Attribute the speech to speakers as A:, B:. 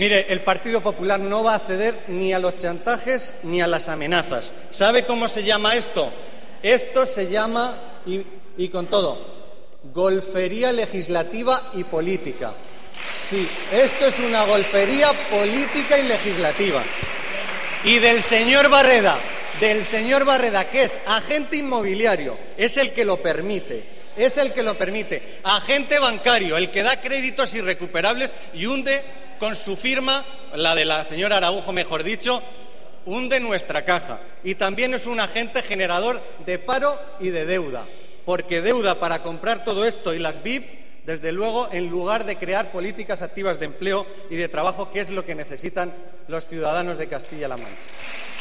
A: Mire, el Partido Popular no va a ceder ni a los chantajes ni a las amenazas. ¿Sabe cómo se llama esto? Esto se llama, y con todo, golfería legislativa y política. Sí, esto es una golfería política y legislativa. Y del señor Barreda, que es agente inmobiliario, es el que lo permite. Agente bancario, el que da créditos irrecuperables y hunde con su firma, la de la señora Araujo, mejor dicho, hunde nuestra caja. Y también es un agente generador de paro y de deuda, porque deuda para comprar todo esto y las VIP, desde luego, en lugar de crear políticas activas de empleo y de trabajo, que es lo que necesitan los ciudadanos de Castilla-La Mancha.